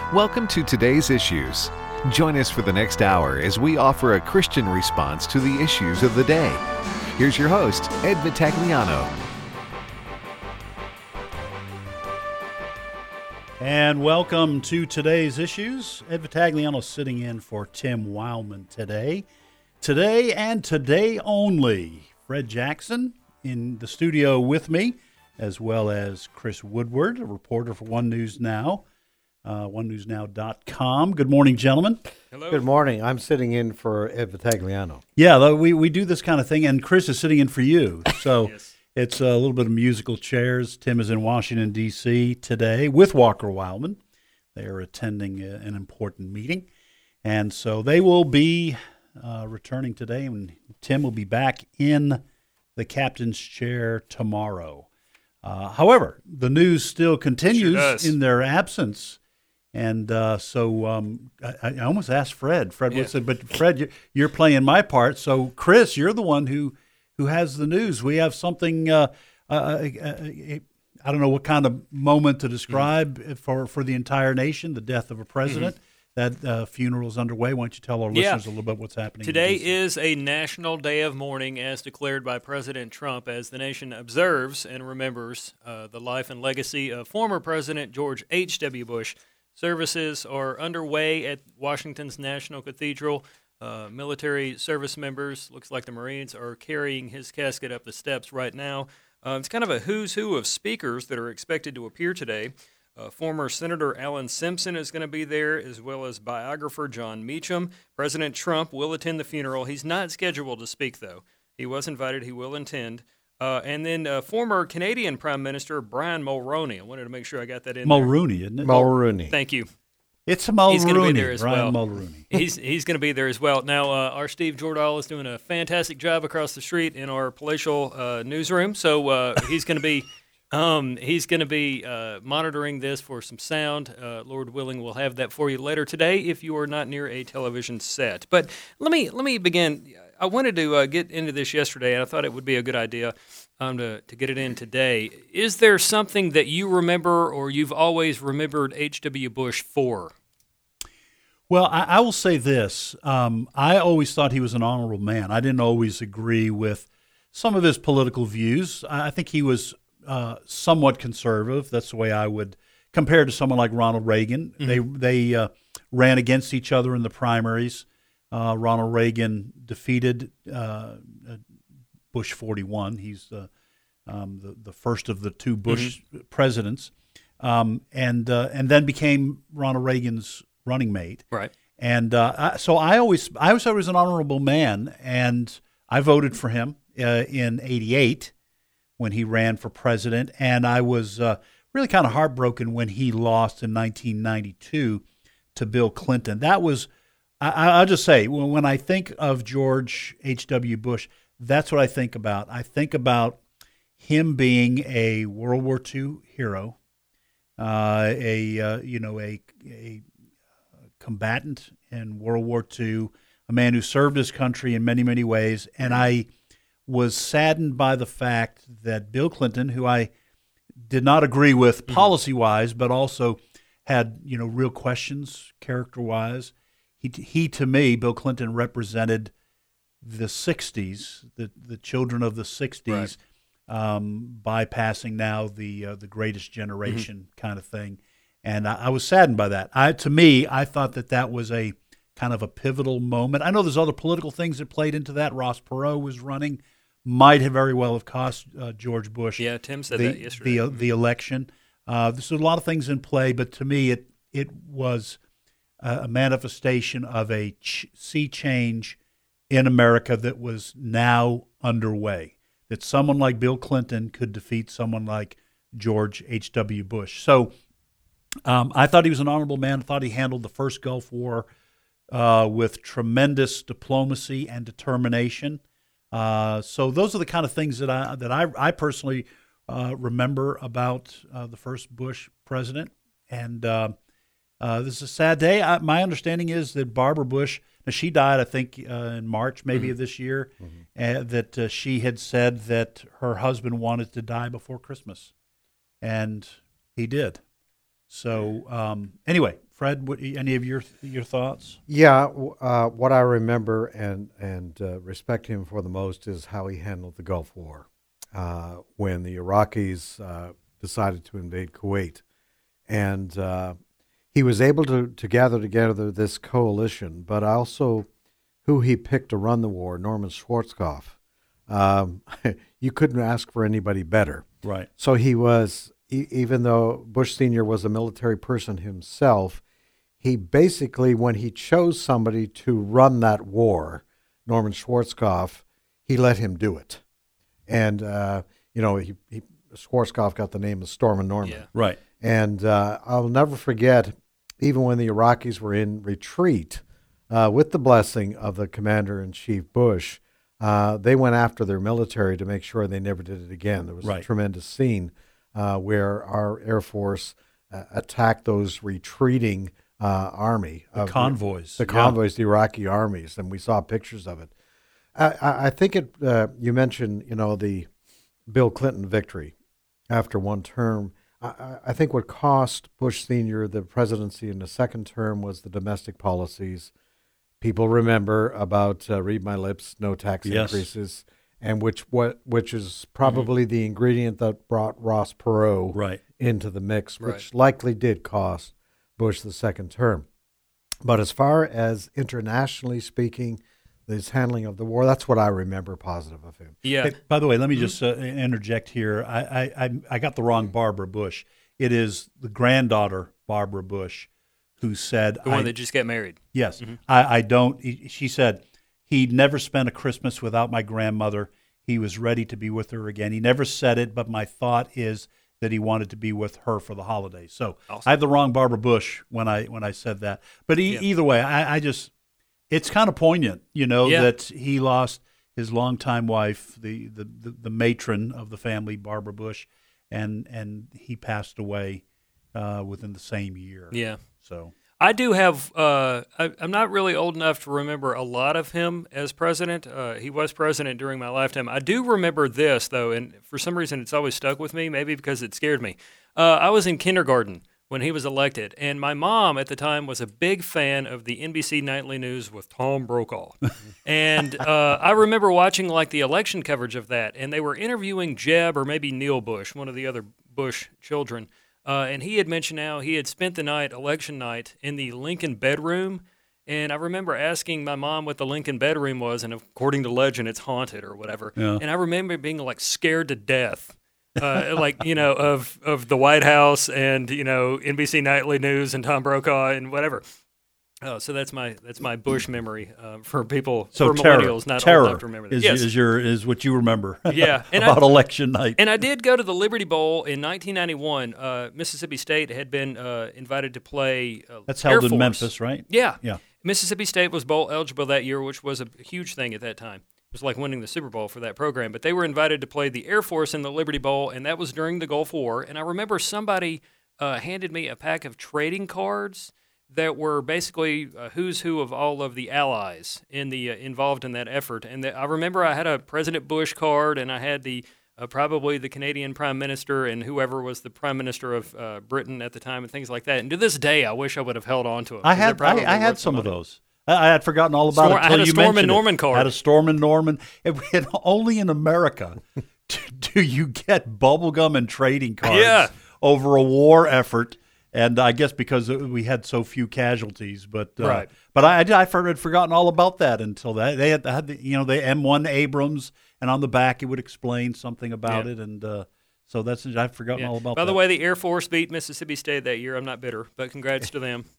Welcome to Today's Issues. Join us for the next hour as we offer a Christian response to the issues of the day. Here's your host, Ed Vitagliano. And welcome to Today's Issues. Ed Vitagliano sitting in for Tim Wildman today. Today and today only, Fred Jackson in the studio with me, as well as Chris Woodward, a reporter for One News Now, onenewsnow.com. Good morning, gentlemen. Hello. Good morning. I'm sitting in for Ed Vitagliano. Yeah, we do this kind of thing, and Chris is sitting in for you. So Yes. It's a little bit of musical chairs. Tim is in Washington, D.C. today with Walker Wildman. They are attending an important meeting, and so they will be returning today, and Tim will be back in the captain's chair tomorrow. However, the news still continues in their absence. And so I almost asked Fred. Fred would say, but Fred, you're playing my part. So Chris, you're the one who has the news. We have something. I don't know what kind of moment to describe for the entire nation. The death of a president. That funeral is underway. Why don't you tell our listeners a little bit what's happening? Today is a national day of mourning as declared by President Trump as the nation observes and remembers the life and legacy of former President George H.W. Bush. Services are underway at Washington's National Cathedral. Military service members, looks like the Marines, are carrying his casket up the steps right now. It's kind of a who's who of speakers that are expected to appear today. Former Senator Alan Simpson is going to be there, as well as biographer John Meacham. President Trump will attend the funeral. He's not scheduled to speak, though. He was invited. He will attend. And then former Canadian Prime Minister Brian Mulroney. I wanted to make sure I got that in Mulroney, isn't it? Mulroney. Thank you. It's Mulroney. He's going to be there as Brian well. Mulroney. He's going to be there as well. Now, our Steve Jordahl is doing a fantastic job across the street in our palatial newsroom. So he's going to be monitoring this for some sound. Lord willing, we'll have that for you later today if you are not near a television set. But let me begin. I wanted to get into this yesterday, and I thought it would be a good idea to get it in today. Is there something that you remember or you've always remembered H.W. Bush for? Well, I will say this. I always thought he was an honorable man. I didn't always agree with some of his political views. I think he was somewhat conservative. That's the way I would compare to someone like Ronald Reagan. Mm-hmm. They ran against each other in the primaries. Ronald Reagan defeated Bush 41. He's the first of the two Bush presidents, and then became Ronald Reagan's running mate. Right. And so I always thought he was an honorable man, and I voted for him in '88 when he ran for president, and I was really kind of heartbroken when he lost in 1992 to Bill Clinton. That was. I'll just say, when I think of George H.W. Bush, that's what I think about. I think about him being a World War II hero, a combatant in World War II, a man who served his country in many, many ways. And I was saddened by the fact that Bill Clinton, who I did not agree with policy-wise, but also had real questions character-wise. He to me, Bill Clinton represented the 60s, the children of the 60s, bypassing now the greatest generation kind of thing. And I was saddened by that. I thought that was a kind of a pivotal moment. I know there's other political things that played into that. Ross Perot was running, might have very well have cost George Bush. Yeah, Tim said that yesterday. The election. There's a lot of things in play, but to me it was a manifestation of a sea change in America that was now underway, that someone like Bill Clinton could defeat someone like George H.W. Bush. So I thought he was an honorable man. I thought he handled the first Gulf War with tremendous diplomacy and determination. So those are the kind of things that I personally remember about the first Bush president. And this is a sad day. My understanding is that Barbara Bush, now she died, I think, in March maybe of this year, that she had said that her husband wanted to die before Christmas, and he did. So anyway, Fred, any of your thoughts? Yeah, what I remember and respect him for the most is how he handled the Gulf War when the Iraqis decided to invade Kuwait, and he was able to gather together this coalition, but also who he picked to run the war, Norman Schwarzkopf. You couldn't ask for anybody better. Right. So he was, even though Bush Sr. was a military person himself, he basically, when he chose somebody to run that war, Norman Schwarzkopf, he let him do it. And, Schwarzkopf got the name of Stormin' Norman. Yeah. Right. And I'll never forget, even when the Iraqis were in retreat, with the blessing of the Commander-in-Chief Bush, they went after their military to make sure they never did it again. There was a tremendous scene where our Air Force attacked those retreating army. Convoys. The convoys, the Iraqi armies, and we saw pictures of it. I think you mentioned, the Bill Clinton victory after one term. I think what cost Bush Sr. the presidency in the second term was the domestic policies. People remember about read my lips, no tax increases, and which is probably the ingredient that brought Ross Perot into the mix, which likely did cost Bush the second term. But as far as internationally speaking, his handling of the war, that's what I remember positive of him. Yeah. Hey, by the way, let me just interject here. I got the wrong Barbara Bush. It is the granddaughter, Barbara Bush, who said... The one that just got married. Yes. I don't... She said, he'd never spent a Christmas without my grandmother. He was ready to be with her again. He never said it, but my thought is that he wanted to be with her for the holidays. So awesome. I had the wrong Barbara Bush when I said that. But either way, I just... It's kind of poignant, that he lost his longtime wife, the matron of the family, Barbara Bush, and he passed away within the same year. Yeah. So I do have. I'm not really old enough to remember a lot of him as president. He was president during my lifetime. I do remember this though, and for some reason it's always stuck with me. Maybe because it scared me. I was in kindergarten when he was elected, and my mom at the time was a big fan of the NBC Nightly News with Tom Brokaw. And I remember watching like the election coverage of that, and they were interviewing Jeb or maybe Neil Bush, one of the other Bush children. And he had mentioned how he had spent the night, election night, in the Lincoln bedroom. And I remember asking my mom what the Lincoln bedroom was, and according to legend, it's haunted or whatever. Yeah. And I remember being like scared to death. Of the White House and NBC Nightly News and Tom Brokaw and whatever. Oh, so that's my Bush memory for people, for millennials not old enough to remember that. Is what you remember. Yeah, and about election night. And I did go to the Liberty Bowl in 1991. Mississippi State had been invited to play. That's held in Memphis, right? Yeah. Mississippi State was bowl eligible that year, which was a huge thing at that time. It was like winning the Super Bowl for that program. But they were invited to play the Air Force in the Liberty Bowl, and that was during the Gulf War. And I remember somebody handed me a pack of trading cards that were basically who's who of all of the allies in the involved in that effort. And I remember I had a President Bush card, and I had the probably the Canadian Prime Minister and whoever was the Prime Minister of Britain at the time and things like that. And to this day, I wish I would have held on to them. I had some of those. I had forgotten all about it. I had a Stormin' Norman card. I had a Stormin' Norman. And only in America do you get bubblegum and trading cards over a war effort. And I guess because we had so few casualties, but I had forgotten all about that until that they had the the M1 Abrams, and on the back it would explain something about it, and so I've forgotten all about that. By the way, the Air Force beat Mississippi State that year. I'm not bitter, but congrats to them.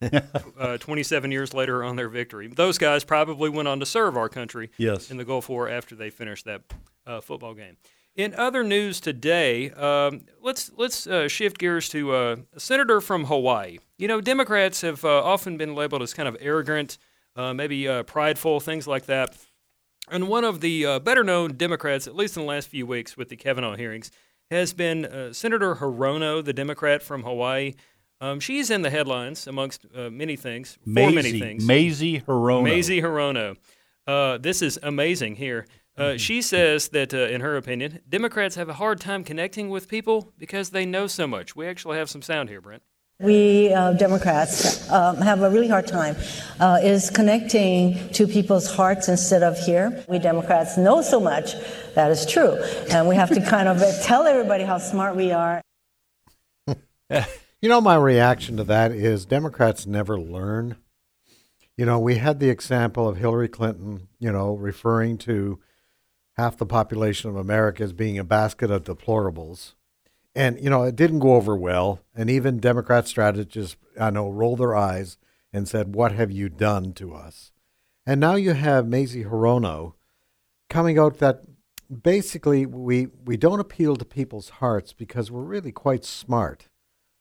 27 years later on their victory. Those guys probably went on to serve our country in the Gulf War after they finished that football game. In other news today, let's shift gears to a senator from Hawaii. Democrats have often been labeled as kind of arrogant, maybe prideful, things like that. And one of the better-known Democrats, at least in the last few weeks with the Kavanaugh hearings, has been Senator Hirono, the Democrat from Hawaii. She's in the headlines amongst many things, many things. Mazie Hirono. Mazie Hirono. This is amazing here. She says that, in her opinion, Democrats have a hard time connecting with people because they know so much. We actually have some sound here, Brent. We Democrats have a really hard time is connecting to people's hearts instead of here. We Democrats know so much, that is true, and we have to kind of tell everybody how smart we are. You know, my reaction to that is Democrats never learn. You know, we had the example of Hillary Clinton, you know, referring to half the population of America as being a basket of deplorables. And, you know, it didn't go over well. And even Democrat strategists, I know, rolled their eyes and said, what have you done to us? And now you have Mazie Hirono coming out that basically we don't appeal to people's hearts because we're really quite smart.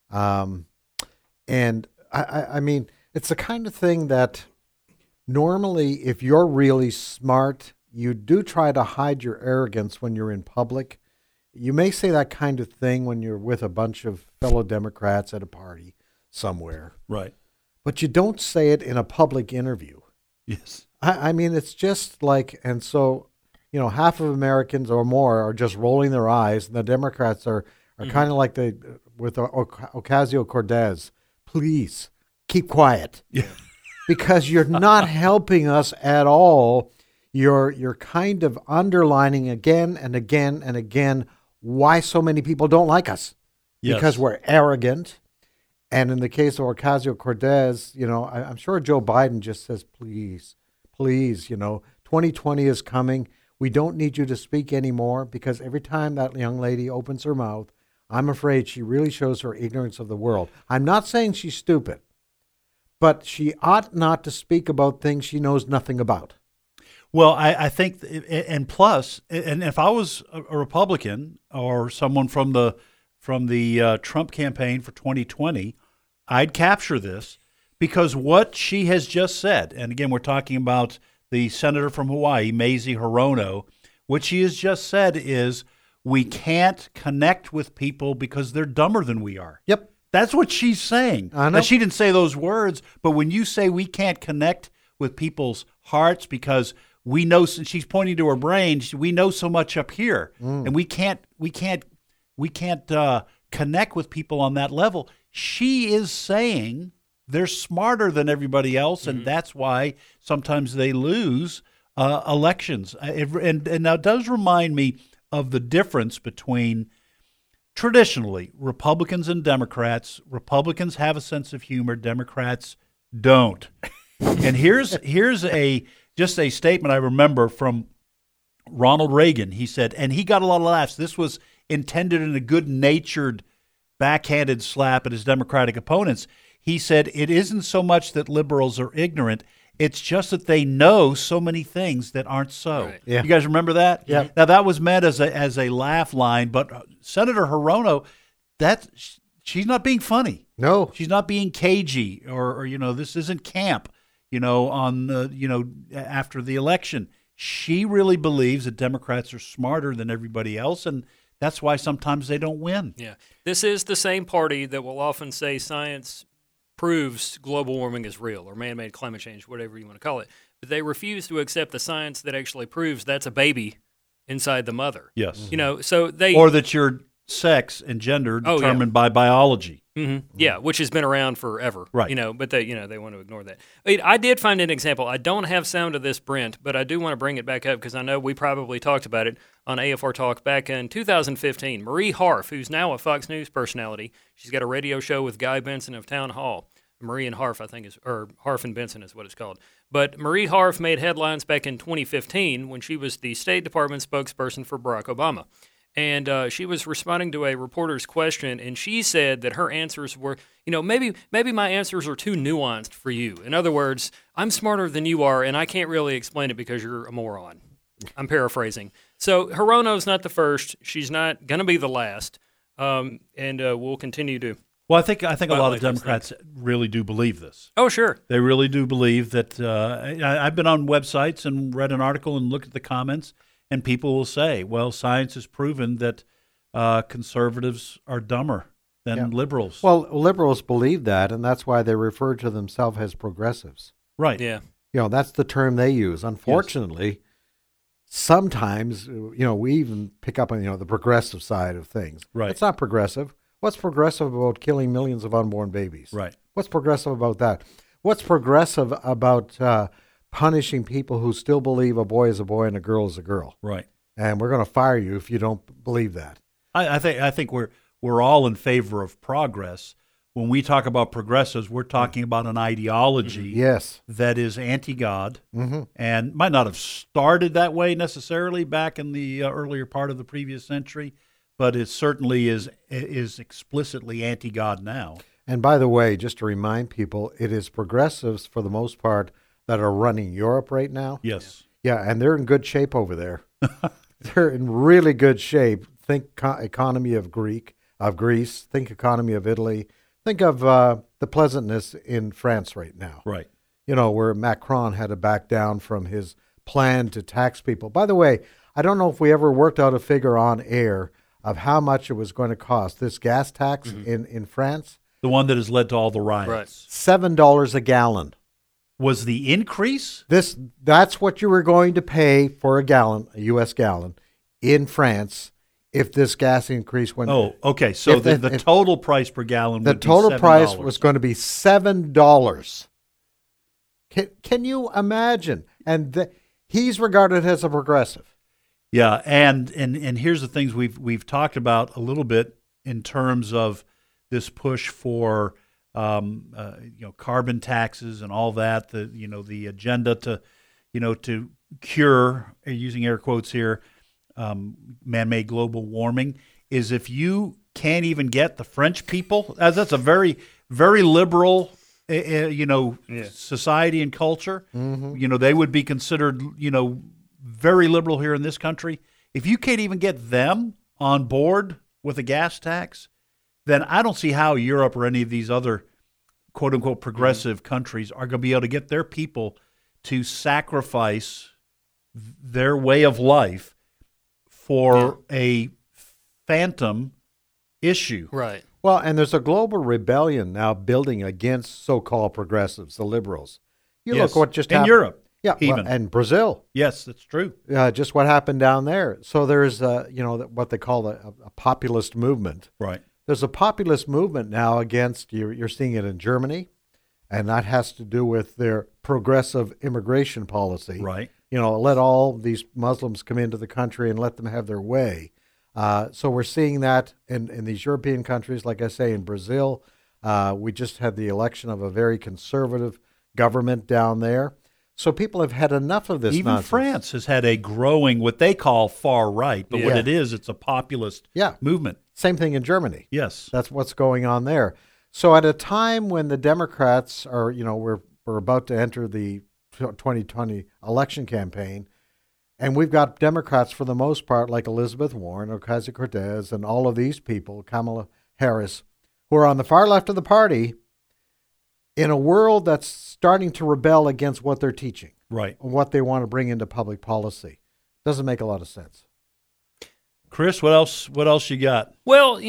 And I mean, it's the kind of thing that normally if you're really smart, you do try to hide your arrogance when you're in public. You may say that kind of thing when you're with a bunch of fellow Democrats at a party somewhere. Right. But you don't say it in a public interview. Yes. I mean, it's just like, and so, you know, half of Americans or more are just rolling their eyes, and the Democrats are kind of like with Ocasio-Cortez. Please keep quiet. Yeah. Because you're not helping us at all. You're kind of underlining again and again and again why so many people don't like us. Yes. Because we're arrogant. And in the case of Ocasio-Cortez, you know, I'm sure Joe Biden just says, please, you know, 2020 is coming. We don't need you to speak anymore, because every time that young lady opens her mouth, I'm afraid she really shows her ignorance of the world. I'm not saying she's stupid, but she ought not to speak about things she knows nothing about. Well, I think, and plus, and if I was a Republican or someone from the Trump campaign for 2020, I'd capture this, because what she has just said, and again, we're talking about the senator from Hawaii, Mazie Hirono, what she has just said is we can't connect with people because they're dumber than we are. Yep. That's what she's saying. I know. Now, she didn't say those words, but when you say we can't connect with people's hearts because we know, she's pointing to her brain, we know so much up here, and we can't connect with people on that level. She is saying they're smarter than everybody else, and that's why sometimes they lose elections. And now it does remind me of the difference between traditionally Republicans and Democrats. Republicans have a sense of humor, Democrats don't. And here's just a statement I remember from Ronald Reagan. He said, and he got a lot of laughs. This was intended in a good-natured, backhanded slap at his Democratic opponents. He said, it isn't so much that liberals are ignorant, it's just that they know so many things that aren't so. Right. Yeah. You guys remember that? Yeah. Now, that was meant as a laugh line, but Senator Hirono, she's not being funny. No. She's not being cagey or you know, this isn't camp, you know, after the election. She really believes that Democrats are smarter than everybody else, and that's why sometimes they don't win. Yeah. This is the same party that will often say science proves global warming is real or man-made climate change, whatever you want to call it. But they refuse to accept the science that actually proves that's a baby inside the mother. Yes. You know, so they... Or that your sex and gender determined by biology. Mm-hmm. Yeah, which has been around forever. Right. You know, but they want to ignore that. I did find an example. I don't have sound of this, Brent, but I do want to bring it back up because I know we probably talked about it on AFR Talk back in 2015. Marie Harf, who's now a Fox News personality, she's got a radio show with Guy Benson of Town Hall. Marie and Harf, I think, or Harf and Benson is what it's called. But Marie Harf made headlines back in 2015 when she was the State Department spokesperson for Barack Obama. And she was responding to a reporter's question, and she said that her answers were, you know, maybe my answers are too nuanced for you. In other words, I'm smarter than you are, and I can't really explain it because you're a moron. I'm paraphrasing. So Hirono's not the first. She's not going to be the last, and we'll continue to. Well, I think a lot of Democrats really do believe this. Oh, sure. They really do believe that. I've been on websites and read an article and looked at the comments, and people will say, well, science has proven that conservatives are dumber than liberals. Well, liberals believe that, and that's why they refer to themselves as progressives. Right. Yeah. You know, that's the term they use. Unfortunately, sometimes, you know, we even pick up on, you know, the progressive side of things. Right. It's not progressive. What's progressive about killing millions of unborn babies? Right. What's progressive about that? What's progressive about punishing people who still believe a boy is a boy and a girl is a girl? Right. And we're going to fire you if you don't believe that. I think we're all in favor of progress. When we talk about progressives, we're talking about an ideology Yes. that is anti-God and might not have started that way necessarily back in the earlier part of the previous century, but it certainly is explicitly anti-God now. And by the way, just to remind people, it is progressives for the most part that are running Europe right now. Yes. Yeah, and they're in good shape over there. They're in really good shape. Think economy of Greece. Think economy of Italy. Think of the pleasantness in France right now. Right. You know, where Macron had to back down from his plan to tax people. By the way, I don't know if we ever worked out a figure on air of how much it was going to cost. This gas tax in France, The one that has led to all the riots. Right. $7 a gallon. Was the increase? That's what you were going to pay for a gallon, a U.S. gallon, in France if this gas increase went. Oh, okay. So the total price per gallon the would be total $7. price was going to be $7. Can you imagine? And he's regarded as a progressive. Yeah, and here's the things we've talked about a little bit in terms of this push for carbon taxes and all that. The agenda to cure, using air quotes here, man-made global warming is if you can't even get the French people, as that's a very, very liberal, society and culture. They would be considered, very liberal here in this country. If you can't even get them on board with a gas tax, then I don't see how Europe or any of these other quote-unquote progressive countries are going to be able to get their people to sacrifice their way of life for a phantom issue. Right. Well, and there's a global rebellion now building against so-called progressives, the liberals. You Yes. look what just in happened. Europe. Yeah, even. and Brazil. Yes, that's true. Just what happened down there. So there's, what they call a populist movement. Right. There's a populist movement now against, you're seeing it in Germany, and that has to do with their progressive immigration policy. Right. Let all these Muslims come into the country and let them have their way. So we're seeing that in these European countries, like I say, in Brazil. We just had the election of a very conservative government down there. So people have had enough of this Even nonsense. France has had a growing, what they call far right, but what Yeah. it is, it's a populist movement. Same thing in Germany. Yes. That's what's going on there. So at a time when the Democrats are, we're about to enter the 2020 election campaign, and we've got Democrats for the most part like Elizabeth Warren, Ocasio-Cortez, and all of these people, Kamala Harris, who are on the far left of the party, in a world that's starting to rebel against what they're teaching, Right. what they want to bring into public policy. Doesn't make a lot of sense. Chris, what else you got? Well,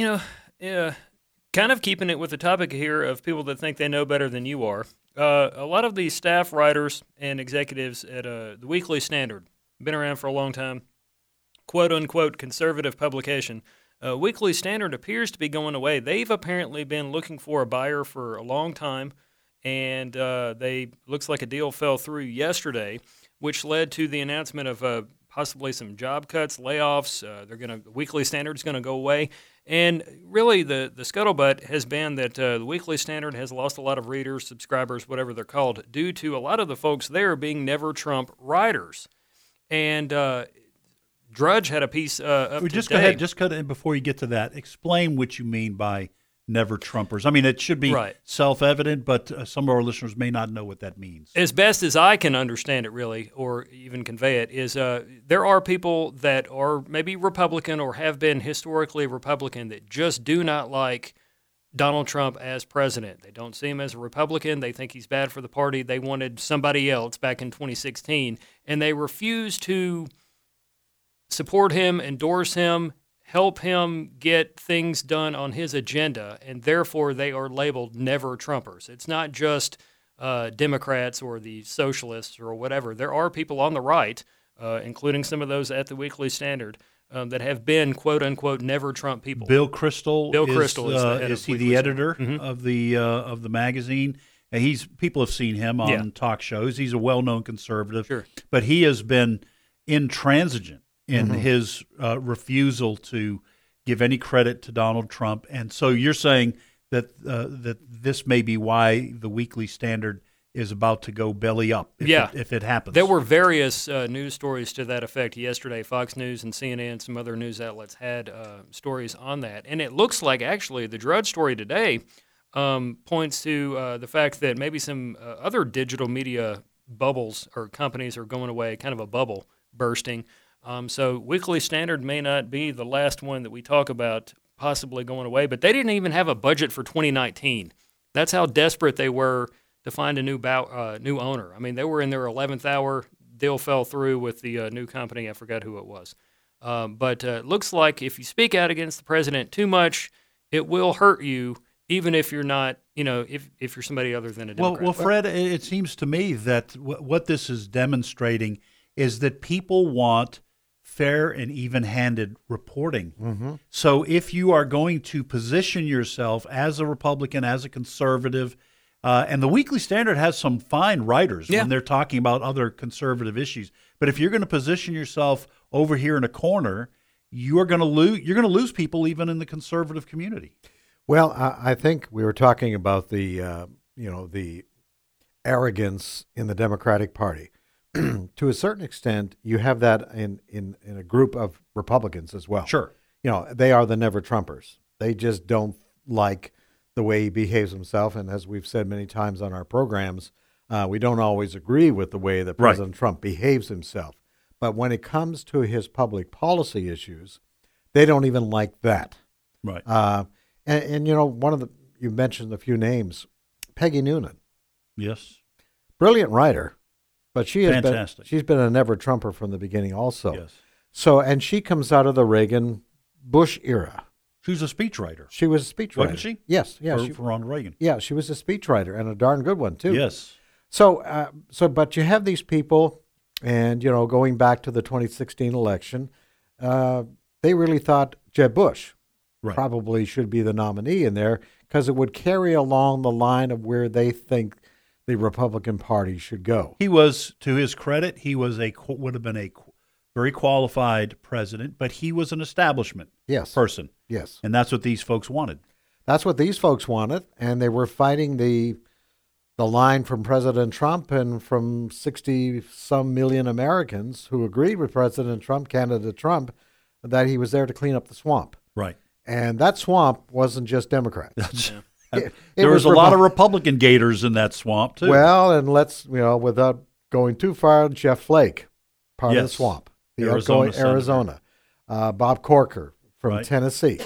kind of keeping it with the topic here of people that think they know better than you are. A lot of the staff writers and executives at the Weekly Standard, been around for a long time, quote-unquote conservative publication. Weekly Standard appears to be going away. They've apparently been looking for a buyer for a long time, and looks like a deal fell through yesterday, which led to the announcement of possibly some job cuts, layoffs. Weekly Standard's going to go away. And really, the scuttlebutt has been that the Weekly Standard has lost a lot of readers, subscribers, whatever they're called, due to a lot of the folks there being Never Trump writers. And Drudge had a piece up Just today. go ahead. Just cut in before you get to that. Explain what you mean by Never Trumpers. I mean, it should be Right. self-evident, but some of our listeners may not know what that means. As best as I can understand it, really, or even convey it, is there are people that are maybe Republican or have been historically Republican that just do not like Donald Trump as president. They don't see him as a Republican. They think he's bad for the party. They wanted somebody else back in 2016, and they refuse to support him, endorse him, help him get things done on his agenda, and therefore they are labeled Never Trumpers. It's not just Democrats or the socialists or whatever. There are people on the right, including some of those at the Weekly Standard, that have been quote unquote never Trump people. Bill Kristol. Is he the editor of the magazine? And people have seen him on talk shows. He's a well-known conservative, but he has been intransigent in his refusal to give any credit to Donald Trump. And so you're saying that this may be why the Weekly Standard is about to go belly up if it happens. There were various news stories to that effect yesterday. Fox News and CNN, some other news outlets had stories on that. And it looks like actually the Drudge story today points to the fact that maybe some other digital media bubbles or companies are going away, kind of a bubble bursting. So Weekly Standard may not be the last one that we talk about possibly going away, but they didn't even have a budget for 2019. That's how desperate they were to find a new owner. I mean, they were in their 11th hour. Deal fell through with the new company. I forgot who it was. But it looks like if you speak out against the president too much, it will hurt you, even if you're not, if you're somebody other than a Democrat. Well, Fred, it seems to me that what this is demonstrating is that people want fair and even-handed reporting. Mm-hmm. So if you are going to position yourself as a Republican, as a conservative, and the Weekly Standard has some fine writers when they're talking about other conservative issues. But if you're going to position yourself over here in a corner, you're going to lose people even in the conservative community. Well, I think we were talking about the arrogance in the Democratic Party. To a certain extent, you have that in a group of Republicans as well. Sure. They are the never Trumpers. They just don't like the way he behaves himself. And as we've said many times on our programs, we don't always agree with the way that President Trump behaves himself. But when it comes to his public policy issues, they don't even like that. Right. And you mentioned a few names. Peggy Noonan. Yes. Brilliant writer. But she's been a never Trumper from the beginning also. Yes. So, and she comes out of the Reagan-Bush era. She's a speechwriter. She was a speechwriter. Wasn't she? Yes. Yeah. For Ronald Reagan. Yeah, she was a speechwriter and a darn good one too. Yes. So, but you have these people, and going back to the 2016 election, they really thought Jeb Bush probably should be the nominee in there because it would carry along the line of where they think the Republican Party should go. He was, to his credit, would have been a very qualified president, but he was an establishment person. Yes. And that's what these folks wanted. That's what these folks wanted, and they were fighting the line from President Trump and from 60-some million Americans who agreed with President Trump, candidate Trump, that he was there to clean up the swamp. Right. And that swamp wasn't just Democrats. There was a lot of Republican gators in that swamp, too. Well, and let's, without going too far, Jeff Flake, part of the swamp. The outgoing Arizona. Bob Corker from Tennessee.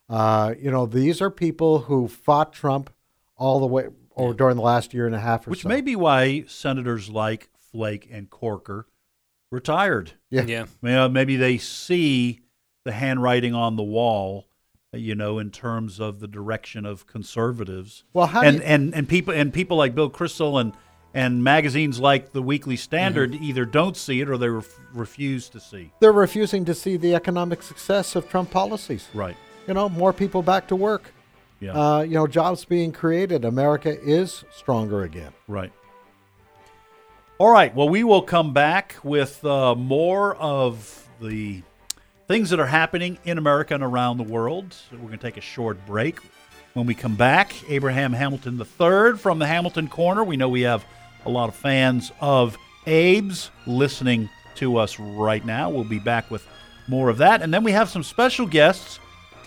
These are people who fought Trump all the way during the last year and a half or so. Which may be why senators like Flake and Corker retired. Yeah. Maybe they see the handwriting on the wall, in terms of the direction of conservatives. Well, and people like Bill Kristol and magazines like the Weekly Standard either don't see it or they refuse to see. They're refusing to see the economic success of Trump policies. Right. More people back to work. Yeah. Jobs being created. America is stronger again. Right. All right. Well, we will come back with more of the things that are happening in America and around the world. We're going to take a short break. When we come back, Abraham Hamilton III from the Hamilton Corner. We know we have a lot of fans of Abe's listening to us right now. We'll be back with more of that. And then we have some special guests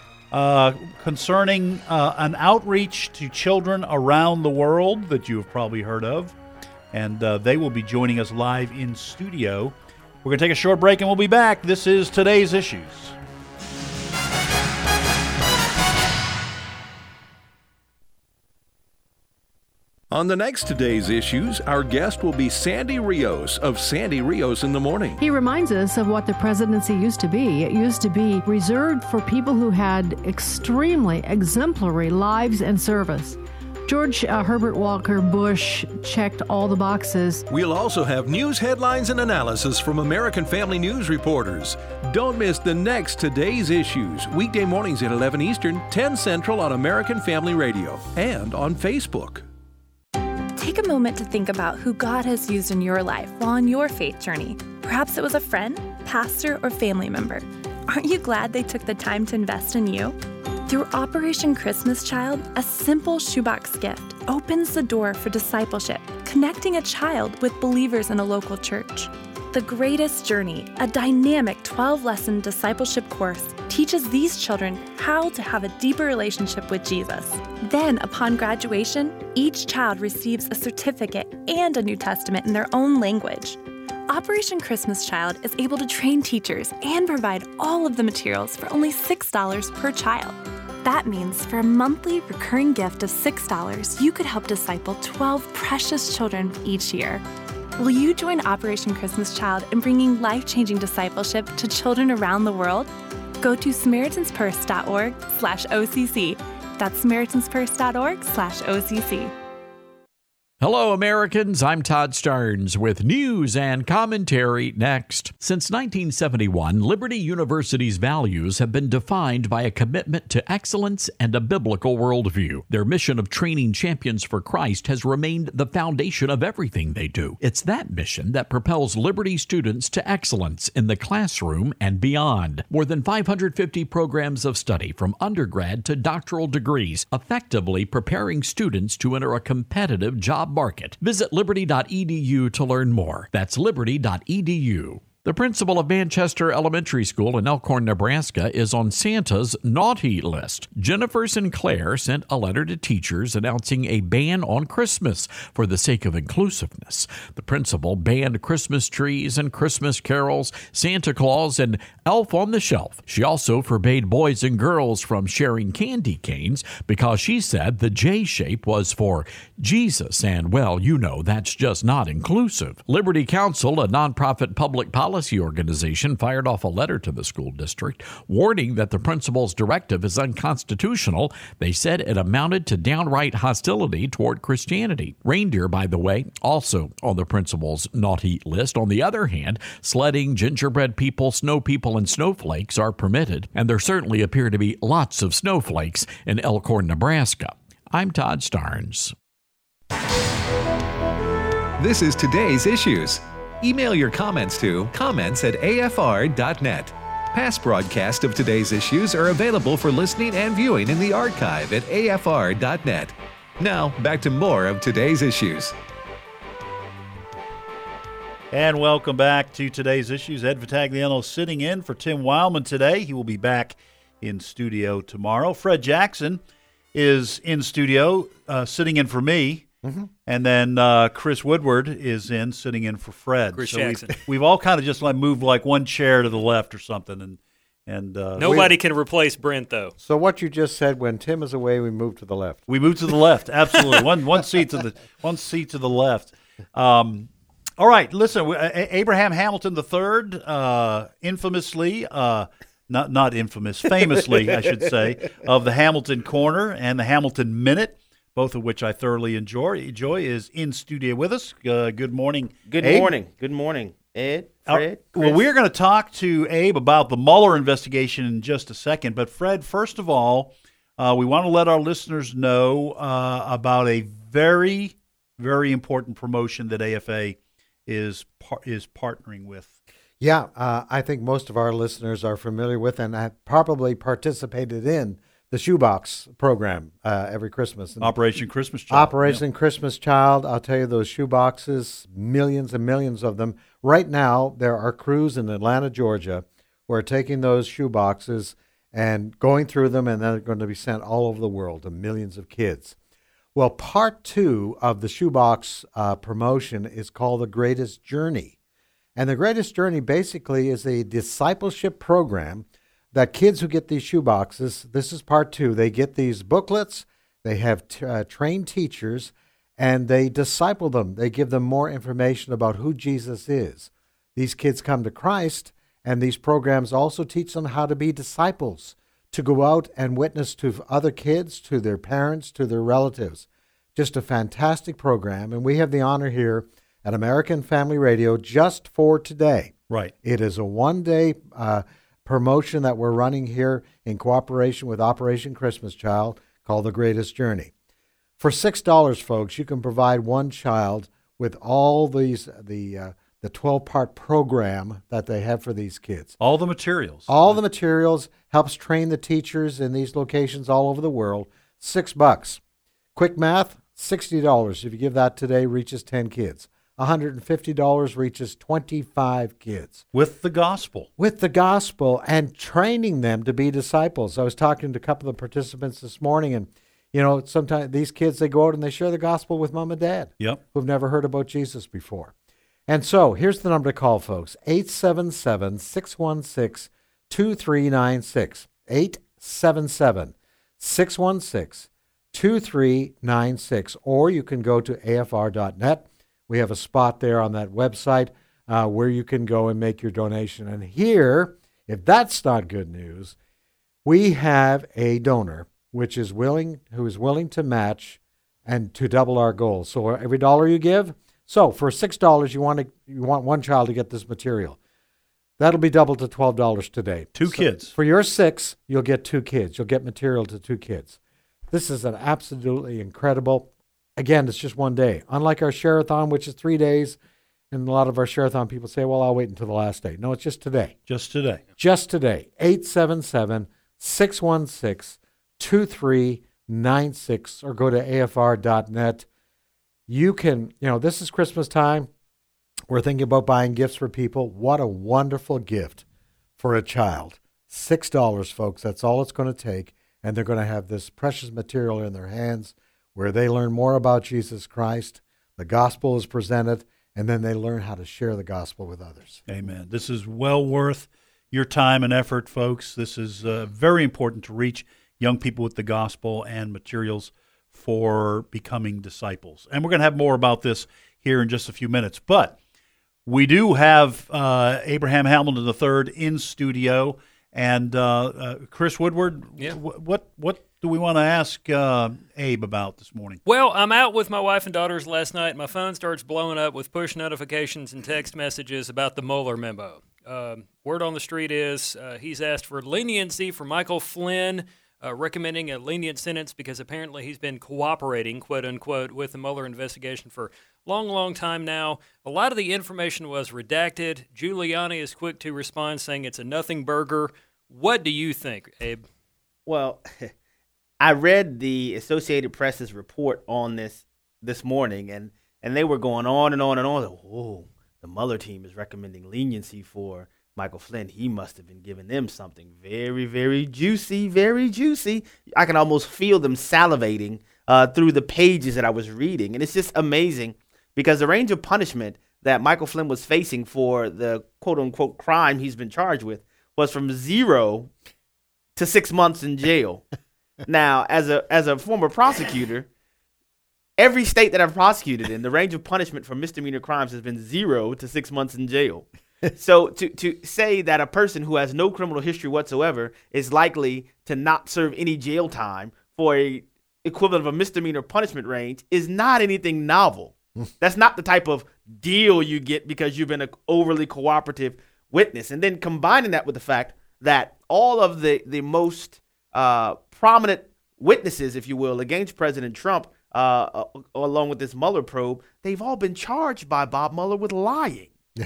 concerning an outreach to children around the world that you have probably heard of. And they will be joining us live in studio. We're going to take a short break and we'll be back. This is Today's Issues. On the next Today's Issues, our guest will be Sandy Rios of Sandy Rios in the Morning. He reminds us of what the presidency used to be. It used to be reserved for people who had extremely exemplary lives and service. George Herbert Walker Bush checked all the boxes. We'll also have news headlines and analysis from American Family News reporters. Don't miss the next Today's Issues, weekday mornings at 11 Eastern, 10 Central on American Family Radio and on Facebook. Take a moment to think about who God has used in your life while on your faith journey. Perhaps it was a friend, pastor, or family member. Aren't you glad they took the time to invest in you? Through Operation Christmas Child, a simple shoebox gift opens the door for discipleship, connecting a child with believers in a local church. The Greatest Journey, a dynamic 12-lesson discipleship course, teaches these children how to have a deeper relationship with Jesus. Then, upon graduation, each child receives a certificate and a New Testament in their own language. Operation Christmas Child is able to train teachers and provide all of the materials for only $6 per child. That means for a monthly recurring gift of $6, you could help disciple 12 precious children each year. Will you join Operation Christmas Child in bringing life-changing discipleship to children around the world? Go to SamaritansPurse.org/OCC. That's SamaritansPurse.org/OCC. Hello, Americans. I'm Todd Starnes with news and commentary next. Since 1971, Liberty University's values have been defined by a commitment to excellence and a biblical worldview. Their mission of training champions for Christ has remained the foundation of everything they do. It's that mission that propels Liberty students to excellence in the classroom and beyond. More than 550 programs of study from undergrad to doctoral degrees, effectively preparing students to enter a competitive job market. Visit liberty.edu to learn more. That's liberty.edu. The principal of Manchester Elementary School in Elkhorn, Nebraska, is on Santa's naughty list. Jennifer Sinclair sent a letter to teachers announcing a ban on Christmas for the sake of inclusiveness. The principal banned Christmas trees and Christmas carols, Santa Claus, and Elf on the Shelf. She also forbade boys and girls from sharing candy canes because she said the J shape was for Jesus, and, well, you know, that's just not inclusive. Liberty Counsel, a nonprofit public policy organization, fired off a letter to the school district warning that the principal's directive is unconstitutional. They said it amounted to downright hostility toward Christianity. Reindeer, by the way, also on the principal's naughty list. On the other hand, sledding, gingerbread people, snow people, and snowflakes are permitted, and there certainly appear to be lots of snowflakes in Elkhorn, Nebraska. I'm Todd Starnes. This is Today's Issues. Email your comments to comments@afr.net. Past broadcasts of Today's Issues are available for listening and viewing in the archive at afr.net. Now, back to more of Today's Issues. And welcome back to Today's Issues. Ed Vitagliano sitting in for Tim Wildman today. He will be back in studio tomorrow. Fred Jackson is in studio, sitting in for me. Mm-hmm. And then Chris Woodward is sitting in for Fred. Chris so Jackson. We've all kind of just moved like one chair to the left or something, and nobody can replace Brent though. So what you just said, when Tim is away, we move to the left. We move to the left, absolutely. one seat to the left. All right, listen. Abraham Hamilton III, infamously. Not infamous, famously, I should say, of the Hamilton Corner and the Hamilton Minute, both of which I thoroughly enjoy. Joy is in studio with us. Good morning, Abe. Good morning, Ed, Fred, Chris. Well, we're going to talk to Abe about the Mueller investigation in just a second. But, Fred, first of all, we want to let our listeners know about a very, very important promotion that AFA is partnering with. Yeah, I think most of our listeners are familiar with and have probably participated in the shoebox program every Christmas. And Operation Christmas Child. Operation Christmas Child. I'll tell you, those shoeboxes, millions and millions of them. Right now, there are crews in Atlanta, Georgia, who are taking those shoeboxes and going through them, and they're going to be sent all over the world to millions of kids. Well, part 2 of the shoebox promotion is called The Greatest Journey. And The Greatest Journey basically is a discipleship program that kids who get these shoeboxes, this is part 2, they get these booklets, they have trained teachers, and they disciple them. They give them more information about who Jesus is. These kids come to Christ, and these programs also teach them how to be disciples, to go out and witness to other kids, to their parents, to their relatives. Just a fantastic program, and we have the honor here at American Family Radio just for today. Right. It is a one-day promotion that we're running here in cooperation with Operation Christmas Child called The Greatest Journey. For $6, folks, you can provide one child with all these the 12-part program that they have for these kids. All the materials. All the materials, helps train the teachers in these locations all over the world. $6. Quick math, $60. If you give that today, reaches 10 kids. $150 reaches 25 kids. With the gospel. With the gospel and training them to be disciples. I was talking to a couple of participants this morning, and, you know, sometimes these kids, they go out and they share the gospel with mom and dad. Yep. Who've never heard about Jesus before. And so here's the number to call, folks, 877-616-2396. 877-616-2396. Or you can go to afr.net. We have a spot there on that website where you can go and make your donation. And here, if that's not good news, we have a donor who is willing to match and to double our goal. So every dollar you give, so for $6 you want one child to get this material. That'll be doubled to $12 today. Two kids. For your $6, you'll get 2 kids. You'll get material to 2 kids. This is an absolutely incredible. Again, it's just one day. Unlike our Share-a-thon, which is 3 days, and a lot of our Share-a-thon people say, well, I'll wait until the last day. No, it's just today. Just today. Just today. 877-616-2396 or go to afr.net. You can, this is Christmas time. We're thinking about buying gifts for people. What a wonderful gift for a child. $6, folks. That's all it's going to take. And they're going to have this precious material in their hands where they learn more about Jesus Christ. The gospel is presented, and then they learn how to share the gospel with others. Amen. This is well worth your time and effort, folks. This is very important to reach young people with the gospel and materials for becoming disciples. And we're going to have more about this here in just a few minutes. But we do have Abraham Hamilton III in studio. And Chris Woodward, what do we want to ask Abe about this morning? Well, I'm out with my wife and daughters last night. My phone starts blowing up with push notifications and text messages about the Mueller memo. Word on the street is he's asked for leniency for Michael Flynn, recommending a lenient sentence because apparently he's been cooperating, quote unquote, with the Mueller investigation for a long time now. A lot of the information was redacted. Giuliani is quick to respond, saying it's a nothing burger. What do you think, Abe? Well, I read the Associated Press's report on this morning, and they were going on and on and on. Oh, the Mueller team is recommending leniency for Michael Flynn. He must have been giving them something very, very juicy, very juicy. I can almost feel them salivating through the pages that I was reading. And it's just amazing because the range of punishment that Michael Flynn was facing for the quote-unquote crime he's been charged with was from 0 to 6 months in jail. Now, as a former prosecutor, every state that I've prosecuted in, the range of punishment for misdemeanor crimes has been 0 to 6 months in jail. So to say that a person who has no criminal history whatsoever is likely to not serve any jail time for a equivalent of a misdemeanor punishment range is not anything novel. That's not the type of deal you get because you've been an overly cooperative witness. And then combining that with the fact that all of the most prominent witnesses, if you will, against President Trump, along with this Mueller probe, they've all been charged by Bob Mueller with lying.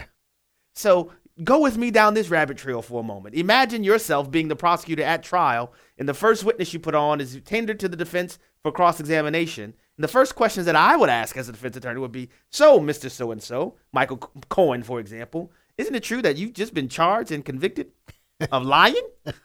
So go with me down this rabbit trail for a moment. Imagine yourself being the prosecutor at trial, and the first witness you put on is tendered to the defense for cross-examination. And the first questions that I would ask as a defense attorney would be, so, Mr. So-and-so, Michael Cohen, for example, isn't it true that you've just been charged and convicted of lying?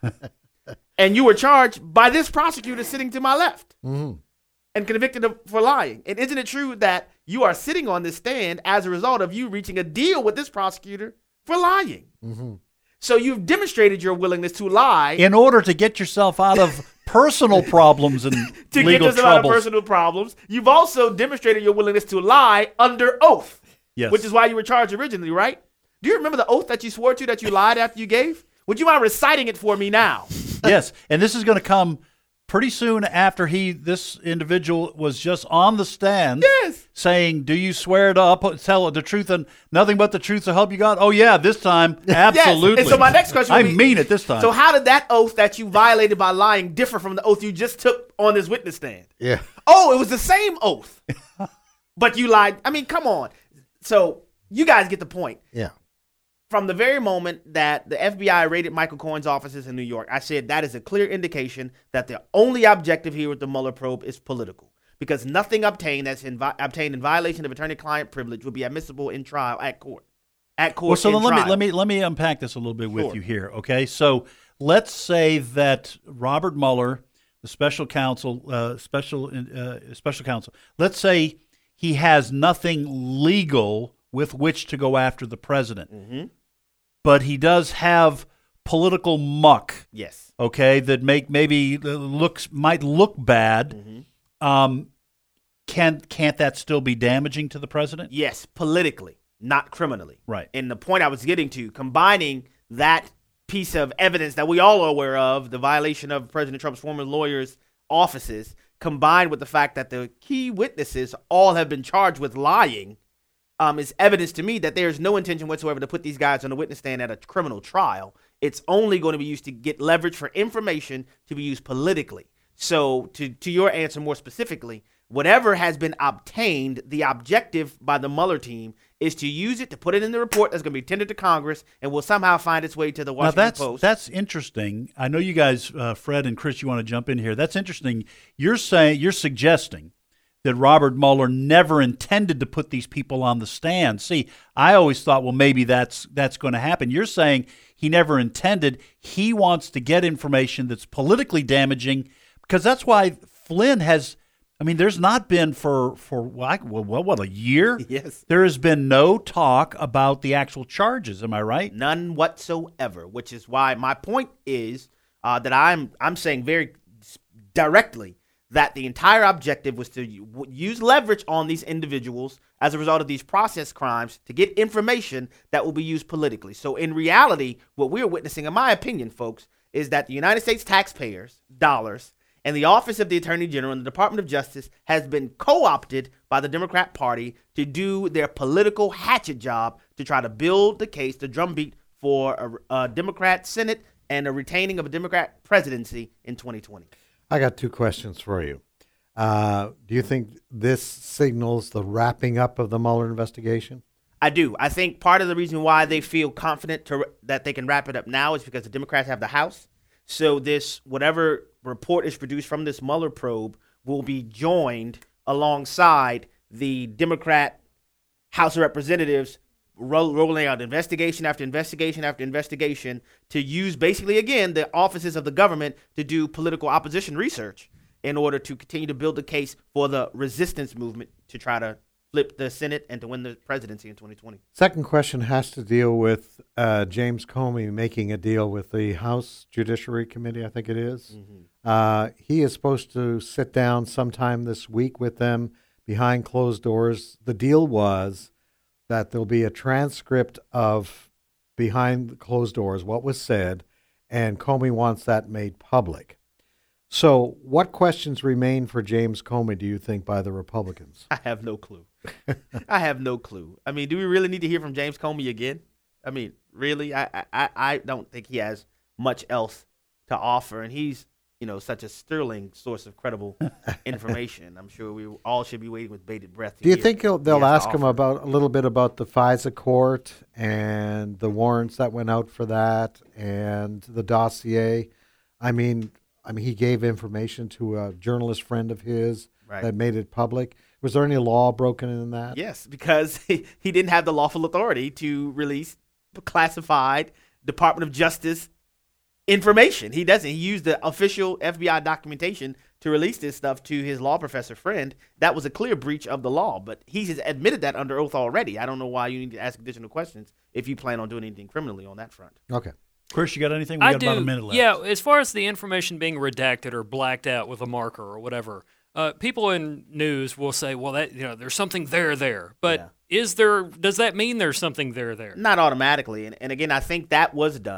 And you were charged by this prosecutor sitting to my left and convicted for lying. And isn't it true that you are sitting on this stand as a result of you reaching a deal with this prosecutor for lying? So you've demonstrated your willingness to lie in order to get yourself out of personal problems and to legal get yourself troubles. out of personal problems. You've also demonstrated your willingness to lie under oath, which is why you were charged originally, right? Do you remember the oath that you swore to that you lied after you gave? Would you mind reciting it for me now? Yes, and this is going to come pretty soon after this individual was just on the stand saying, do you swear to tell the truth and nothing but the truth to help you God? Oh, yeah, this time, absolutely. Yes. And so my next question would I mean it this time. So how did that oath that you violated by lying differ from the oath you just took on this witness stand? Yeah. Oh, it was the same oath, but you lied. I mean, come on. So you guys get the point. Yeah. From the very moment that the FBI raided Michael Cohen's offices in New York, I said that is a clear indication that the only objective here with the Mueller probe is political, because nothing obtained that's obtained in violation of attorney-client privilege would be admissible in trial at court. Well, so then let me unpack this a little bit with you here. Okay, so let's say that Robert Mueller, the special counsel, special counsel, let's say he has nothing legal with which to go after the president. Mm-hmm. But he does have political muck. Yes. Okay, that might look bad. Mm-hmm. Can't that still be damaging to the president? Yes, politically, not criminally. Right. And the point I was getting to, combining that piece of evidence that we all are aware of, the violation of President Trump's former lawyers' offices, combined with the fact that the key witnesses all have been charged with lying, is evidence to me that there's no intention whatsoever to put these guys on the witness stand at a criminal trial. It's only going to be used to get leverage for information to be used politically. So to your answer more specifically, whatever has been obtained, the objective by the Mueller team is to use it to put it in the report that's going to be tendered to Congress and will somehow find its way to the Washington Post. That's interesting. I know you guys, Fred and Chris, you want to jump in here. That's interesting. You're suggesting that Robert Mueller never intended to put these people on the stand. See, I always thought, well, maybe that's going to happen. You're saying he never intended. He wants to get information that's politically damaging, because that's why Flynn has. I mean, there's not been for a year? Yes. There has been no talk about the actual charges. Am I right? None whatsoever. Which is why my point is that I'm saying very directly that the entire objective was to use leverage on these individuals as a result of these process crimes to get information that will be used politically. So in reality, what we're witnessing, in my opinion, folks, is that the United States taxpayers' dollars and the Office of the Attorney General and the Department of Justice has been co-opted by the Democrat Party to do their political hatchet job to try to build the case, the drumbeat for a Democrat Senate and a retaining of a Democrat presidency in 2020. I got two questions for you. Do you think this signals the wrapping up of the Mueller investigation? I do. I think part of the reason why they feel confident that they can wrap it up now is because the Democrats have the House. So whatever report is produced from this Mueller probe will be joined alongside the Democrat House of Representatives rolling out investigation after investigation after investigation to use basically, again, the offices of the government to do political opposition research in order to continue to build the case for the resistance movement to try to flip the Senate and to win the presidency in 2020. Second question has to deal with James Comey making a deal with the House Judiciary Committee, I think it is. Mm-hmm. He is supposed to sit down sometime this week with them behind closed doors. The deal was that there'll be a transcript of behind closed doors, what was said, and Comey wants that made public. So what questions remain for James Comey, do you think, by the Republicans? I have no clue. I have no clue. I mean, do we really need to hear from James Comey again? I mean, really? I don't think he has much else to offer, and he's such a sterling source of credible information. I'm sure we all should be waiting with bated breath. Do you think they'll ask him a little bit about the FISA court and the warrants that went out for that and the dossier? I mean, he gave information to a journalist friend of his that made it public. Was there any law broken in that? Yes, because he didn't have the lawful authority to release classified Department of Justice information. He doesn't. He used the official FBI documentation to release this stuff to his law professor friend. That was a clear breach of the law, but he has admitted that under oath already. I don't know why you need to ask additional questions if you plan on doing anything criminally on that front. Okay. Chris, you got anything? We got about a minute left. Yeah, as far as the information being redacted or blacked out with a marker or whatever, people in news will say, well, that there's something there. But does that mean there's something there? Not automatically. And again, I think that was done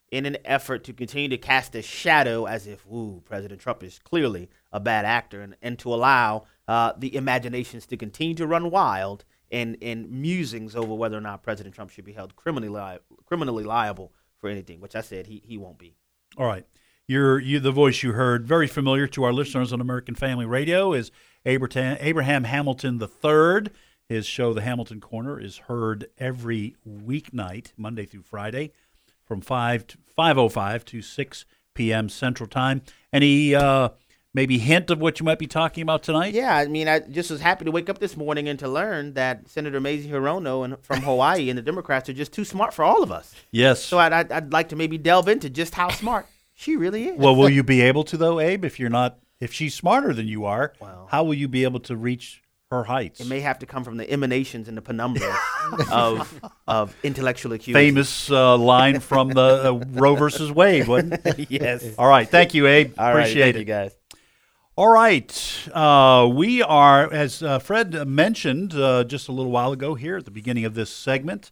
in an effort to continue to cast a shadow as if, President Trump is clearly a bad actor, and to allow the imaginations to continue to run wild in musings over whether or not President Trump should be held criminally liable for anything, which I said he won't be. All right. The voice you heard, very familiar to our listeners on American Family Radio, is Abraham Hamilton III. His show, The Hamilton Corner, is heard every weeknight, Monday through Friday, from 5:05 to 6 p.m. Central Time. Any maybe hint of what you might be talking about tonight? Yeah, I mean, I just was happy to wake up this morning and to learn that Senator Mazie Hirono from Hawaii and the Democrats are just too smart for all of us. Yes. So I'd like to maybe delve into just how smart she really is. Well, will you be able to, though, Abe? If she's smarter than you are, how will you be able to reach her heights? It may have to come from the emanations and the penumbra of intellectual acuity. Famous line from the Roe versus Wade, wasn't it? Yes. All right. Thank you, Abe. Appreciate thank it. you, guys. All right. We are, as Fred mentioned just a little while ago here at the beginning of this segment,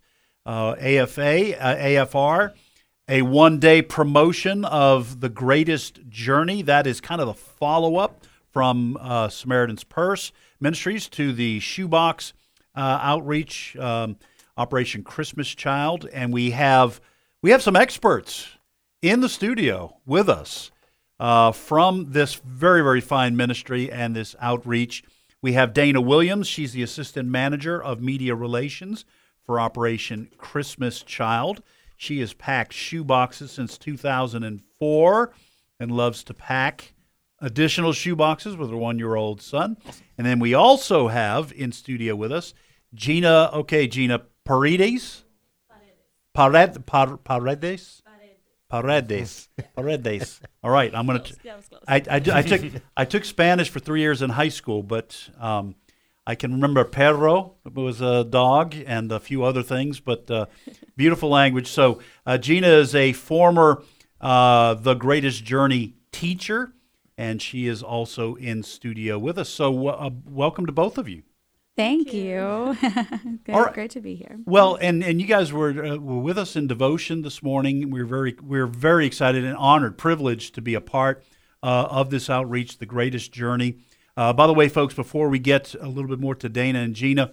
AFR, a one-day promotion of The Greatest Journey. That is kind of the follow-up from Samaritan's Purse Ministries to the Shoebox Outreach, Operation Christmas Child. And we have some experts in the studio with us from this very, very fine ministry and this outreach. We have Dana Williams. She's the Assistant Manager of Media Relations for Operation Christmas Child. She has packed shoe boxes since 2004 and loves to pack additional shoe boxes with her 1-year-old son. And then we also have in studio with us Gina Paredes. Paredes. All right, I'm going to. I took Spanish for 3 years in high school, but I can remember perro. It was a dog and a few other things, but beautiful language. So Gina is a former The Greatest Journey teacher, and she is also in studio with us. So welcome to both of you. Thank you. Great to be here. Well, and you guys were with us in devotion this morning. We're very excited and honored, privileged to be a part of this outreach, The Greatest Journey. By the way, folks, before we get a little bit more to Dana and Gina,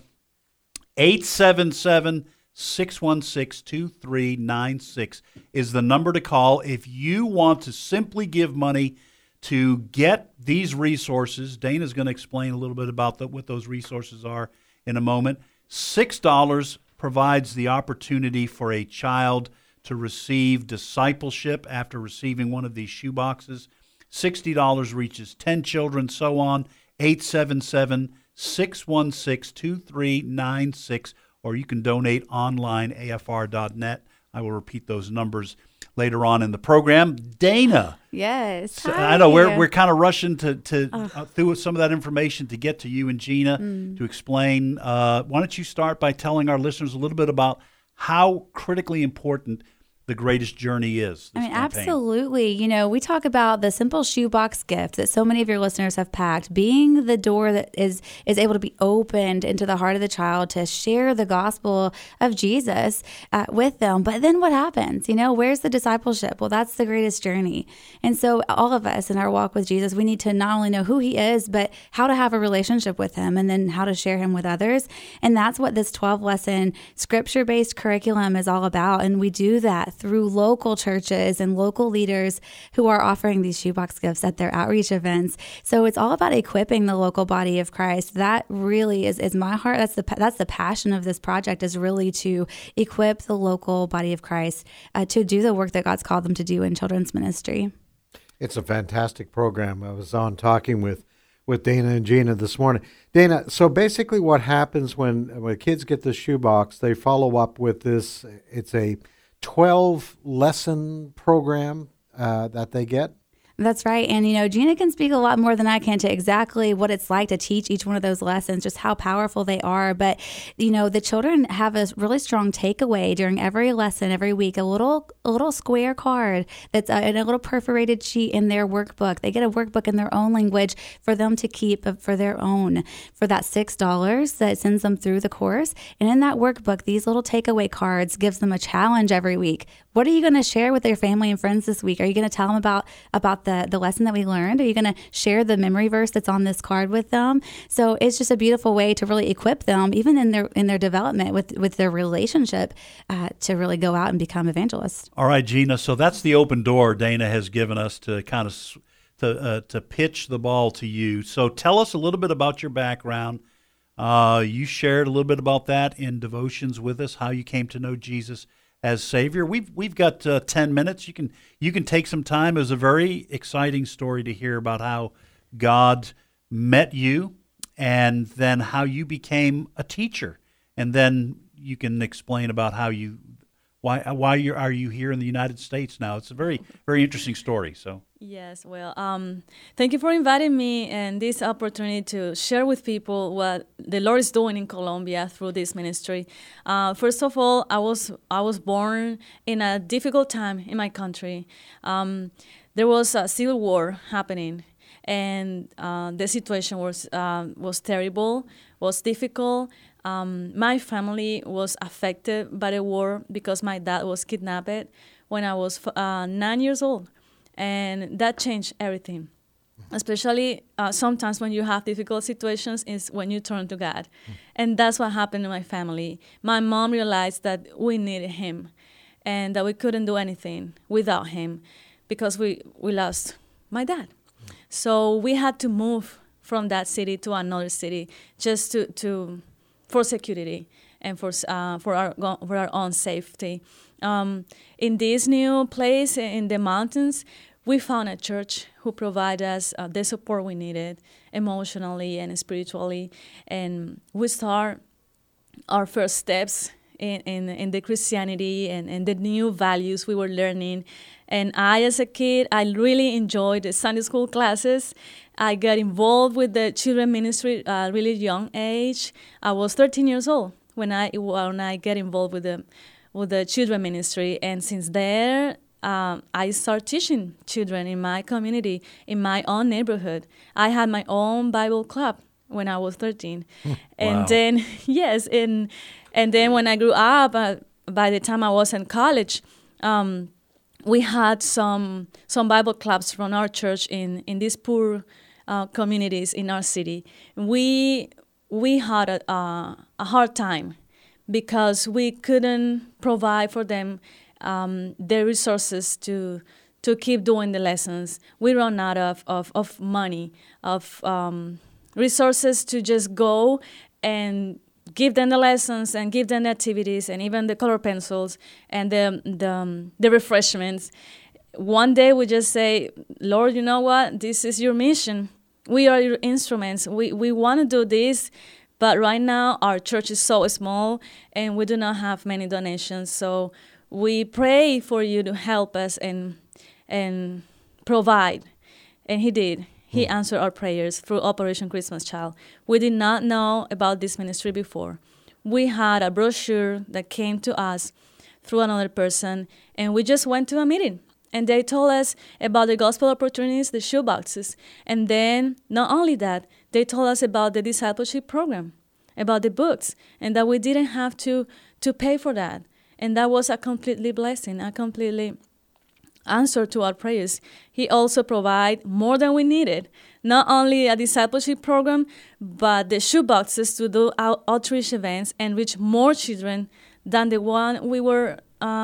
877-616-2396 is the number to call if you want to simply give money to get these resources. Dana's going to explain a little bit about what those resources are in a moment. $6 provides the opportunity for a child to receive discipleship after receiving one of these shoe boxes. $60 reaches 10 children, so on. 877-616-2396, or you can donate online, afr.net. I will repeat those numbers later on in the program. Dana. Yes. So I know we're kind of rushing to through some of that information to get to you and Gina to explain. Why don't you start by telling our listeners a little bit about how critically important The Greatest Journey is. Absolutely. You know, we talk about the simple shoebox gift that so many of your listeners have packed, being the door that is able to be opened into the heart of the child to share the gospel of Jesus with them. But then what happens? You know, where's the discipleship? Well, that's the greatest journey. And so all of us in our walk with Jesus, we need to not only know who he is, but how to have a relationship with him and then how to share him with others. And that's what this 12-lesson scripture-based curriculum is all about. And we do that through local churches and local leaders who are offering these shoebox gifts at their outreach events. So it's all about equipping the local body of Christ. That really is my heart. That's the passion of this project, is really to equip the local body of Christ to do the work that God's called them to do in children's ministry. It's a fantastic program. I was on talking with Dana and Gina this morning. Dana, so basically what happens when kids get the shoebox, they follow up with this. It's a 12-lesson program that they get? That's right. And, you know, Gina can speak a lot more than I can to exactly what it's like to teach each one of those lessons, just how powerful they are. But, you know, the children have a really strong takeaway during every lesson, every week, a little square card that's in a little perforated sheet in their workbook. They get a workbook in their own language for them to keep for their own, for that $6 that sends them through the course. And in that workbook, these little takeaway cards gives them a challenge every week. what are you going to share with your family and friends this week? Are you going to tell them about the lesson that we learned? Are you going to share the memory verse that's on this card with them? So it's just a beautiful way to really equip them, even in their development with their relationship, to really go out and become evangelists. All right, Gina. So that's the open door Dana has given us to kind of to pitch the ball to you. So tell us a little bit about your background. You shared a little bit about that in devotions with us, how you came to know Jesus as Savior. We've got 10 minutes. You can take some time. It was a very exciting story to hear about how God met you, and then how you became a teacher, and then you can explain about how why are you here in the United States now. It's a very, very interesting story. So. Yes, well, thank you for inviting me and this opportunity to share with people what the Lord is doing in Colombia through this ministry. First of all, I was born in a difficult time in my country. There was a civil war happening, and the situation was terrible, was difficult. My family was affected by the war because my dad was kidnapped when I was 9 years old. And that changed everything, especially sometimes when you have difficult situations is when you turn to God. And that's what happened to my family. My mom realized that we needed him and that we couldn't do anything without him because we lost my dad. So we had to move from that city to another city just for security and for our own safety. In this new place in the mountains, we found a church who provided us the support we needed emotionally and spiritually. And we start our first steps in the Christianity and the new values we were learning. And I, as a kid, I really enjoyed the Sunday school classes. I got involved with the children ministry at a really young age. I was 13 years old when I get involved with the children ministry, and since there, I started teaching children in my community, in my own neighborhood. I had my own Bible club when I was 13, and Wow. then yes, and then when I grew up, by the time I was in college, we had some Bible clubs from our church in these poor communities in our city. We had a hard time because we couldn't provide for them the resources to keep doing the lessons. We run out of money, of resources to just go and give them the lessons and give them the activities and even the color pencils and the refreshments. One day we just say, Lord, you know what? This is your mission. We are your instruments. We want to do this. But right now, our church is so small, and we do not have many donations. So we pray for you to help us and provide. And he did. He answered our prayers through Operation Christmas Child. We did not know about this ministry before. We had a brochure that came to us through another person, and we just went to a meeting. And they told us about the gospel opportunities, the shoeboxes. And then, not only that, they told us about the discipleship program, about the books, and that we didn't have to pay for that. And that was a completely blessing, a completely answer to our prayers. He also provided more than we needed, not only a discipleship program, but the shoeboxes to do outreach events and reach more children than the one we were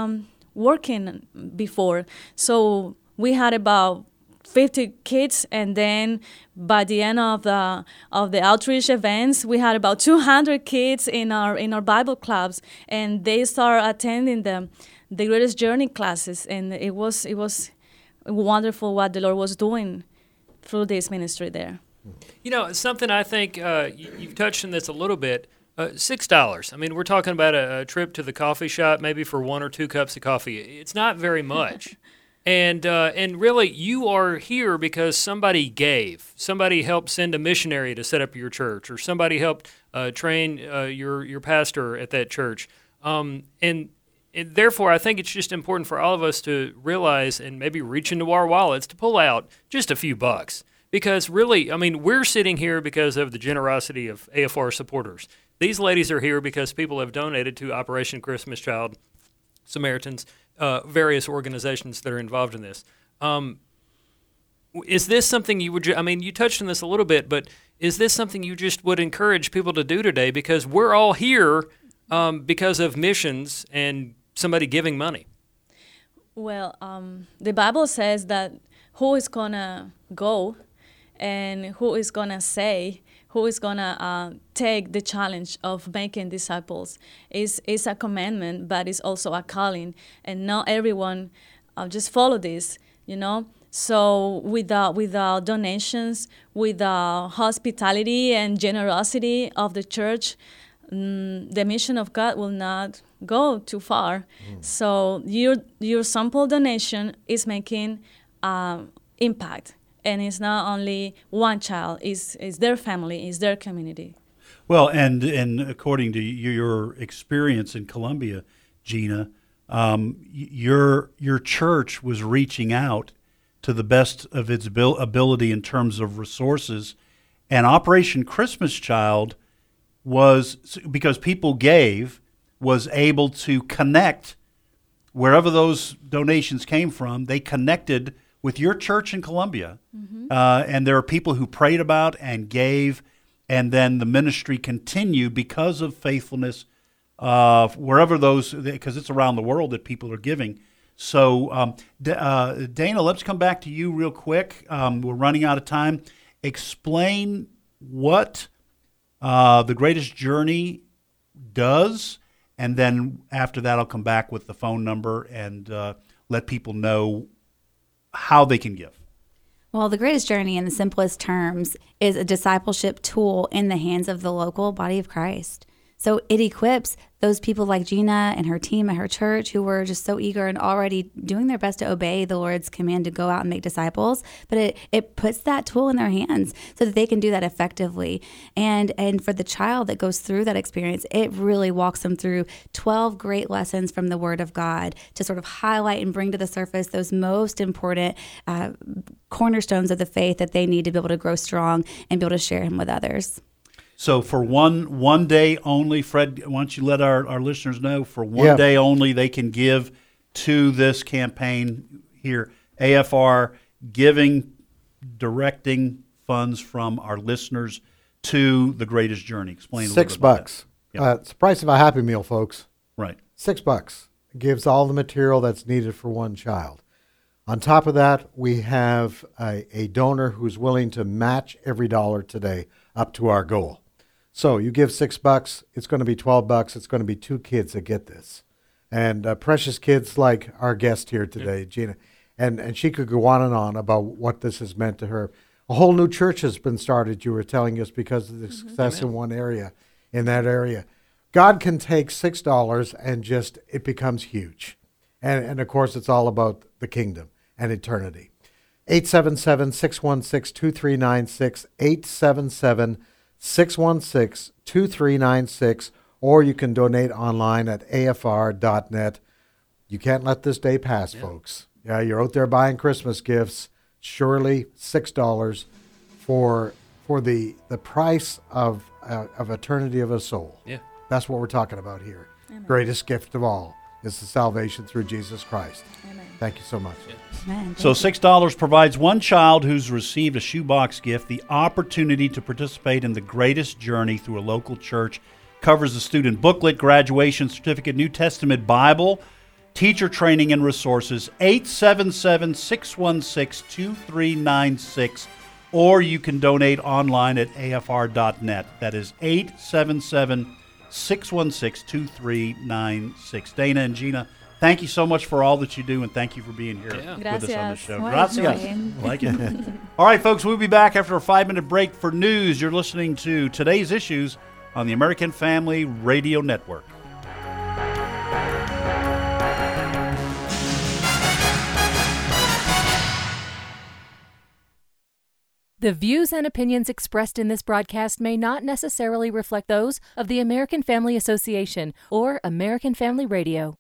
working before. So we had about 50 kids, and then by the end of the outreach events, we had about 200 kids in our Bible clubs, and they started attending the Greatest Journey classes, and it was wonderful what the Lord was doing through this ministry there. You know, something I think you've touched on this a little bit. $6. I mean, we're talking about a trip to the coffee shop, maybe for 1 or 2 cups of coffee. It's not very much. And really, you are here because somebody gave. Somebody helped send a missionary to set up your church, or somebody helped train your pastor at that church. And therefore, I think it's just important for all of us to realize and maybe reach into our wallets to pull out just a few bucks. Because really, I mean, we're sitting here because of the generosity of AFR supporters. These ladies are here because people have donated to Operation Christmas Child, Samaritans. various organizations that are involved in this. Is this something you would? You touched on this a little bit, but is this something you just would encourage people to do today? Because we're all here because of missions and somebody giving money. Well, the Bible says that who is gonna go, and who is gonna say, who is gonna take the challenge of making disciples is a commandment, but it's also a calling, and not everyone just follow this, So without donations, without hospitality and generosity of the church, the mission of God will not go too far. So your simple donation is making impact, and it's not only one child; it's their family, it's their community. Well, and according to your experience in Colombia, Gina, your church was reaching out to the best of its ability in terms of resources, and Operation Christmas Child was, because people gave, was able to connect wherever those donations came from. They connected with your church in Colombia, and there are people who prayed about and gave, and then the ministry continued because of faithfulness wherever those, because it's around the world that people are giving. So, Dana, let's come back to you real quick. We're running out of time. Explain what the Greatest Journey does, and then after that I'll come back with the phone number and let people know how they can give. Well, the Greatest Journey, in the simplest terms, is a discipleship tool in the hands of the local body of Christ. So it equips those people like Gina and her team at her church who were just so eager and already doing their best to obey the Lord's command to go out and make disciples. But it puts that tool in their hands so that they can do that effectively. And for the child that goes through that experience, it really walks them through 12 great lessons from the Word of God to sort of highlight and bring to the surface those most important cornerstones of the faith that they need to be able to grow strong and be able to share Him with others. So for one day only, Fred, why don't you let our listeners know, for one day only, they can give to this campaign here, AFR, directing funds from our listeners to the Greatest Journey. Explain a little bit about $6. Yep. It's the price of a Happy Meal, folks. Right. $6. It gives all the material that's needed for one child. On top of that, we have a donor who's willing to match every dollar today up to our goal. So you give $6, it's going to be $12. It's going to be 2 kids that get this. And precious kids like our guest here today, Gina. And she could go on and on about what this has meant to her. A whole new church has been started, you were telling us, because of the success in one area, in that area. God can take $6 and just, it becomes huge. And of course, it's all about the kingdom and eternity. 877-616-2396, 877-616-2396, or you can donate online at afr.net. You can't let this day pass, folks. Yeah, you're out there buying Christmas gifts. Surely $6 for the price of eternity of a soul. Yeah, that's what we're talking about here. Amen. Greatest gift of all is the salvation through Jesus Christ. Amen. Thank you so much. Yeah. Amen. So $6 provides one child who's received a shoebox gift the opportunity to participate in the Greatest Journey through a local church. Covers the student booklet, graduation certificate, New Testament Bible, teacher training and resources. 877-616-2396, or you can donate online at afr.net. That is 877-616-2396. Dana and Gina, thank you so much for all that you do, and thank you for being here with us on the show. Gracias. I like it. All right, folks, we'll be back after a 5-minute break for news. You're listening to Today's Issues on the American Family Radio Network. The views and opinions expressed in this broadcast may not necessarily reflect those of the American Family Association or American Family Radio.